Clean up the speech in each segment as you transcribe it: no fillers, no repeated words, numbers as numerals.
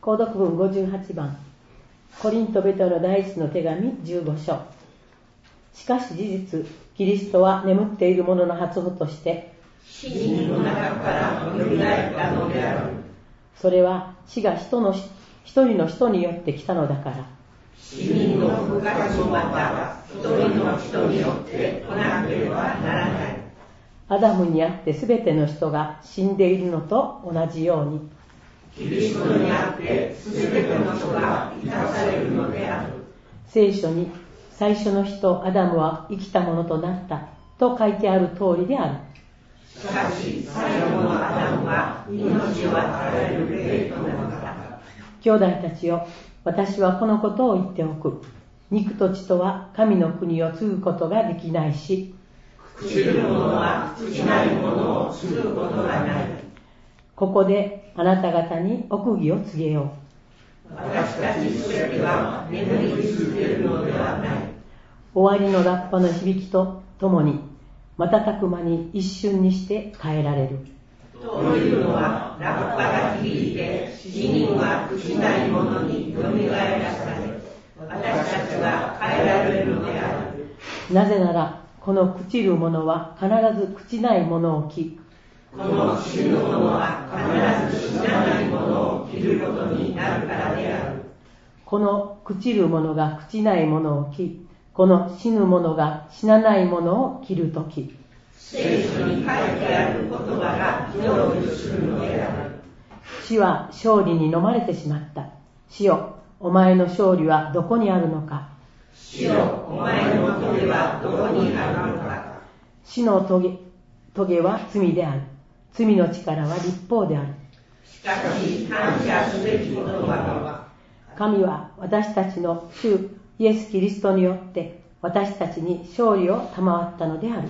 購読文58番、コリントベトの第一の手紙15章。しかし事実、キリストは眠っている者の初歩として死人の中からよみがえったのである。 それは死が一人の人によって来たのだから。 死人の復活もまた一人の人によって来なければならない。 アダムにあってすべての人が死んでいるのと同じように、 キリストにあってすべての人が生かされるのである。 聖書に最初の人アダムは生きたものとなったと書いてある通りである。 しかし最後のアダムは命を与える霊となった。 兄弟たちよ、私はこのことを言っておく。肉と血とは神の国を継ぐことができないし、 朽ちるものは朽ちないものを継ぐことがない。 ここであなた方に奥義を告げよう。私たちすべては眠り続けるのではない。 終わりのラッパの響きとともに瞬く間に一瞬にして変えられる。 というのはラッパが響いて死人は朽ちないものによみがえらされ、私たちが変えられるのである。 なぜならこの朽ちるものは必ず朽ちないものを着、 この死ぬものは必ず死なないものを着ることになるからである。 この朽ちるものが朽ちないものを着、この死ぬものが死なないものを着るとき、 聖書に書いてある言葉が成就するのである。 死は勝利に飲まれてしまった。死よ、お前の勝利はどこにあるのか。 死よ、お前の棘はどこにあるのか。 死の棘は罪である。罪の力は律法である。 しかし感謝すべき言葉は、 神は私たちの主イエス・キリストによって私たちに勝利を賜ったのである。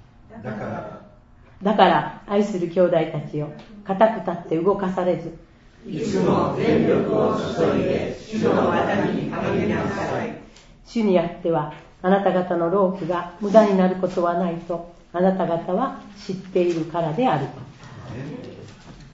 だから愛する兄弟たちよ、固く立って動かされず、 いつも全力を注いで主の技に励みなさい。 主にあってはあなた方の労苦が無駄になることはないとあなた方は知っているからである。